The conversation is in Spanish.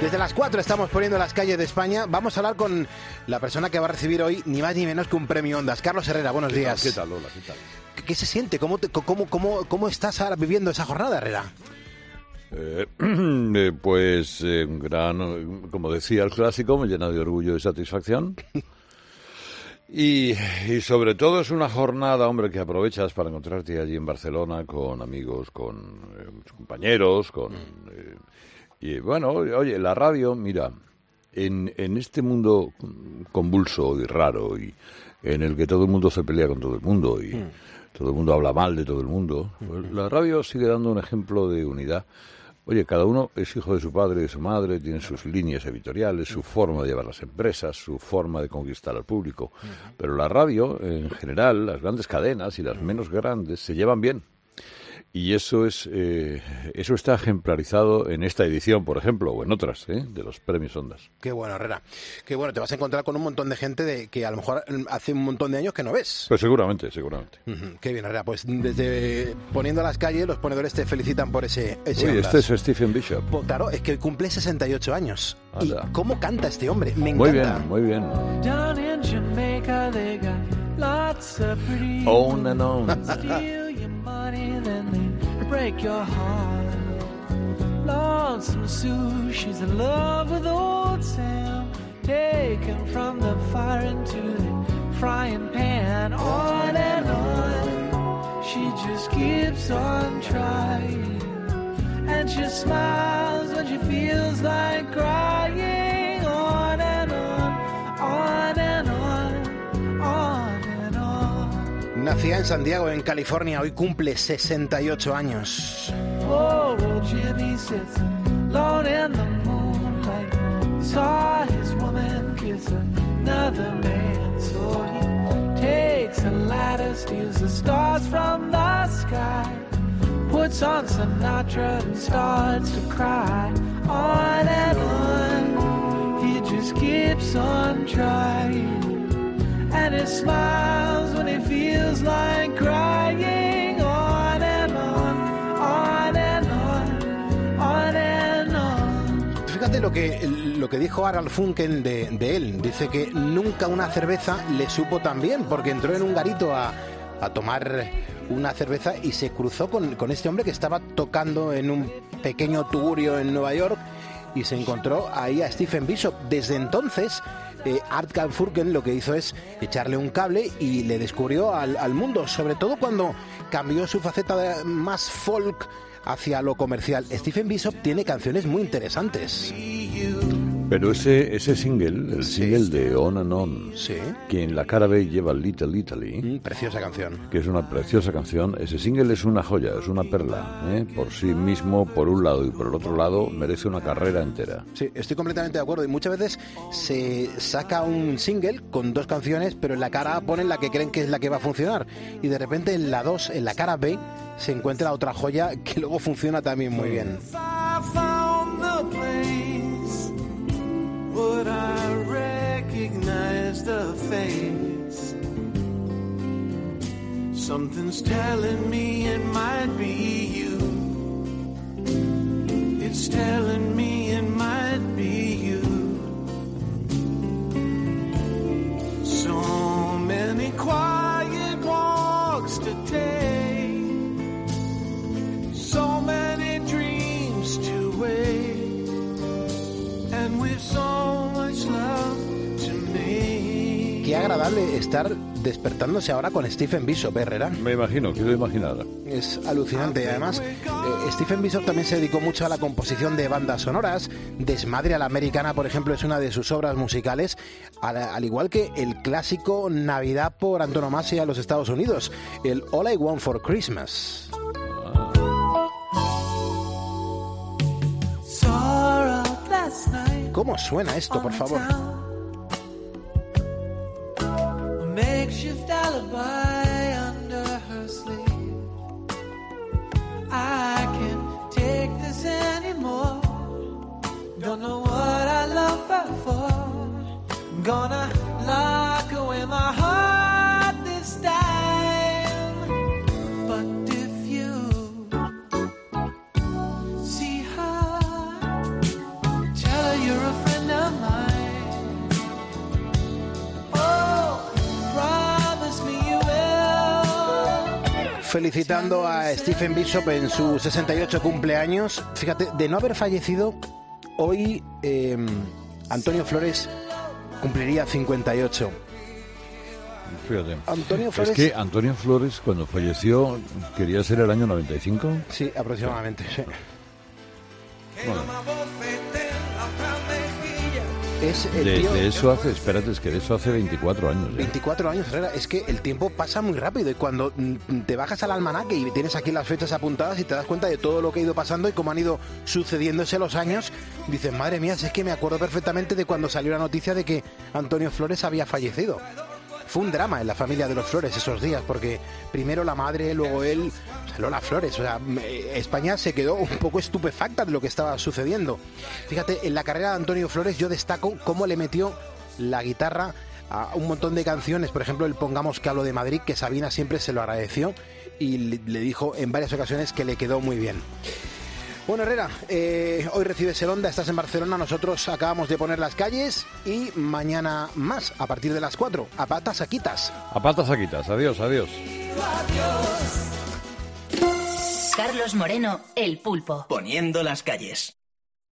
Desde las 4 estamos poniendo las calles de España. Vamos a hablar con la persona que va a recibir hoy ni más ni menos que un premio Ondas. Carlos Herrera, buenos días. ¿Qué tal, Lola? ¿Qué tal? ¿Qué se siente? ¿Cómo estás ahora viviendo esa jornada, Herrera? Como decía el clásico, me llena de orgullo y satisfacción. Y sobre todo es una jornada, hombre, que aprovechas para encontrarte allí en Barcelona con amigos, con compañeros, y bueno, oye, la radio, mira, en este mundo convulso y raro, y en el que todo el mundo se pelea con todo el mundo, y todo el mundo habla mal de todo el mundo, pues la radio sigue dando un ejemplo de unidad. Oye, cada uno es hijo de su padre y de su madre, tiene sus líneas editoriales, su forma de llevar las empresas, su forma de conquistar al público. Pero la radio, en general, las grandes cadenas y las menos grandes, se llevan bien. Y eso está ejemplarizado en esta edición, por ejemplo, o en otras, de los premios Ondas. Qué bueno, Herrera. Qué bueno, te vas a encontrar con un montón de gente que a lo mejor hace un montón de años que no ves. Pues seguramente. Qué bien, Herrera. Pues desde Poniendo las calles, los ponedores te felicitan por ese Oye, Ondas. este es Stephen Bishop. Pues claro, es que cumple 68 años. Anda. ¿Y cómo canta este hombre? Me encanta. Muy bien. On and on. Break your heart. Lonesome Sue, she's in love with old Sam. Taken from the fire into the frying pan. On and on, she just keeps on trying. And she smiles when she feels like crying. On and on, on and on, on and on. Nacida en San Diego, en California, hoy cumple 68 años. Oh, well, Jimmy sits alone in the moonlight. He saw his woman kiss another man. So he takes a ladder, steals the stars from the sky, puts on Sinatra and starts to cry. On and on, he just keeps on trying. And he smiles when he feels like crying. On and on, on and on, on and on. Fíjate lo que dijo Harald Funkel de él. Dice que nunca una cerveza le supo tan bien, porque entró en un garito a tomar una cerveza y se cruzó con este hombre que estaba tocando en un pequeño tugurio en Nueva York y se encontró ahí a Stephen Bishop. Desde entonces Art Garfunkel lo que hizo es echarle un cable y le descubrió al mundo, sobre todo cuando cambió su faceta más folk hacia lo comercial. Stephen Bishop tiene canciones muy interesantes. Pero ese single, el single de On and On, Sí. que en la cara B lleva Little Italy, Preciosa canción. que es una preciosa canción, ese single es una joya, es una perla, por sí mismo, por un lado y por el otro lado, merece una carrera entera. Sí, estoy completamente de acuerdo. Y muchas veces se saca un single con dos canciones, pero en la cara A ponen la que creen que es la que va a funcionar. Y de repente en la 2, en la cara B, se encuentra otra joya que luego funciona también muy bien. Would I recognize the face? Something's telling me it might be you. It's telling me it might be you. So many quiet walks to take, so many dreams to wait. And with so much love to me. Qué agradable estar despertándose ahora con Stephen Bishop, Herrera. Me imagino, quiero imaginar. Es alucinante. Además, Stephen Bishop también se dedicó mucho a la composición de bandas sonoras. Desmadre a la Americana, por ejemplo, es una de sus obras musicales, al igual que el clásico Navidad por antonomasia a los Estados Unidos, el All I Want for Christmas. ¿Cómo suena esto, por favor? Makeshift alibi under her sleeve. I can't take this anymore. Don't know what I love her for. I'm gonna lock away my heart this time. But if you see her, tell her felicitando a Stephen Bishop en su 68 cumpleaños. Fíjate, de no haber fallecido, hoy Antonio Flores cumpliría 58. Fíjate. Antonio Flores... Es que Antonio Flores, cuando falleció, quería ser el año 95. Sí, aproximadamente, sí. Bueno. Es el tío... De eso hace, espérate, es que de eso hace 24 años. 24 años, Herrera. Es que el tiempo pasa muy rápido y cuando te bajas al almanaque y tienes aquí las fechas apuntadas y te das cuenta de todo lo que ha ido pasando y cómo han ido sucediéndose los años, dices, madre mía, si es que me acuerdo perfectamente de cuando salió la noticia de que Antonio Flores había fallecido. Fue un drama en la familia de los Flores esos días, porque primero la madre, luego él, Lola Flores. O sea, España se quedó un poco estupefacta de lo que estaba sucediendo. Fíjate, en la carrera de Antonio Flores yo destaco cómo le metió la guitarra a un montón de canciones. Por ejemplo, el Pongamos que hablo de Madrid, que Sabina siempre se lo agradeció y le dijo en varias ocasiones que le quedó muy bien. Bueno, Herrera, hoy recibes el Onda, estás en Barcelona, nosotros acabamos de poner las calles y mañana más, a partir de las 4, a patas saquitas. A patas saquitas, adiós, adiós. Carlos Moreno, El Pulpo. Poniendo las calles.